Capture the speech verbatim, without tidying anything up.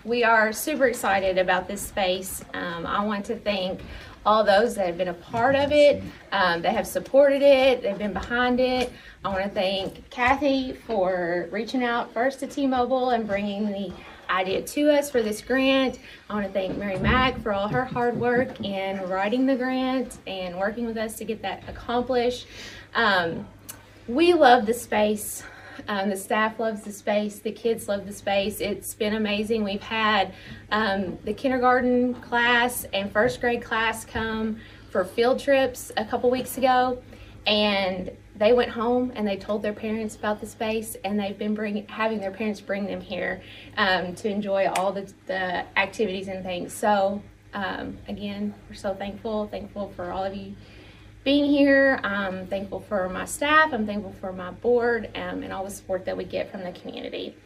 we are super excited about this space. Um, I want to thank all those that have been a part of it, um, that have supported it, they've been behind it. I want to thank Kathy for reaching out first to T-Mobile and bringing the idea to us for this grant. I want to thank Mary Mack for all her hard work in writing the grant and working with us to get that accomplished. Um, we love the space. Um, the staff loves the space. The kids love the space. It's been amazing. We've had um, the kindergarten class and first grade class come for field trips a couple weeks ago, and they went home and they told their parents about the space, and they've been bringing, having their parents bring them here um, to enjoy all the, the activities and things. So um, again, we're so thankful, thankful for all of you being here. I'm thankful for my staff. I'm thankful for my board um, and all the support that we get from the community.